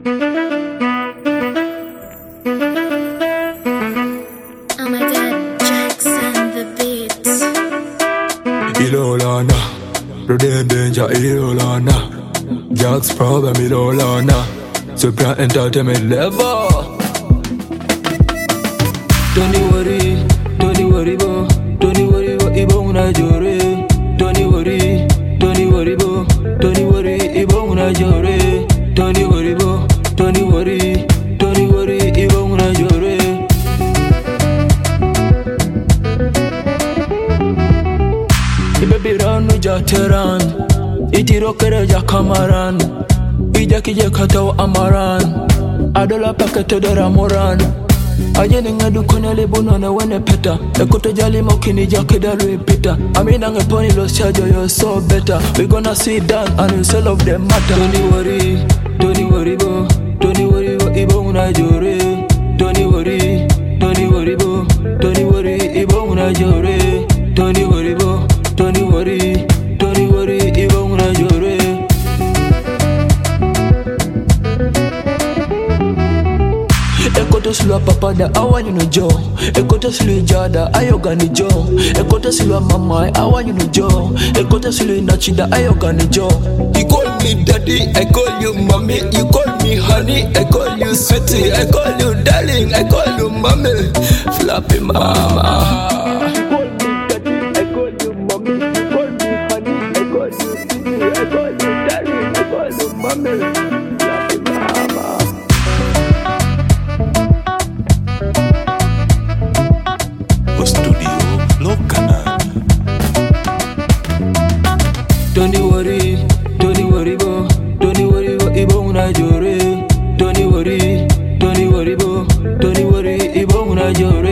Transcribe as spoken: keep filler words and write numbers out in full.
Oh my God, Jackson the beats. Ilolana, Rodin Danger, Ilolana, Jack's problem, Ilolana, Super Entertainment level. Don't worry, don't worry, bo, don't worry, bo, ibo una jore. Don't worry, don't worry, bo, don't worry, ibo una jore. Don't worry, bo, don't worry, don't worry, ibo una jore. Baby run uja teran, iti rokere ja kamaran, ija kije katao amaran, adola pakete dora moran. Ajene ngadu kone libuno na wene peta, ekoto jali mokini jake dalu pita. Amina nge poni lo shajo, you're so better. We gonna sit down and we sell off the matter. Don't worry, don't worry bo, don't worry bo, ibo una jore. Don't worry, don't worry bo, don't worry, ibo una jore. Don't worry bo, don't worry, don't worry, ibo una jore. Ekoto silwa papada awa you know jo. Ekoto silwa jada ayoga ni jo. Ekoto silwa mama awa you know jo. Ekoto silwa nachida ayoga ni jo. You call me daddy, I call you mommy. You call me honey, I call you sweetie. I call you darling, I call you mommy. Flappy mama. Studio Lokana. Don't worry, don't worry bo, don't worry bo, ibo una jore. Don't worry, don't worry bo, don't worry, ibo una jore.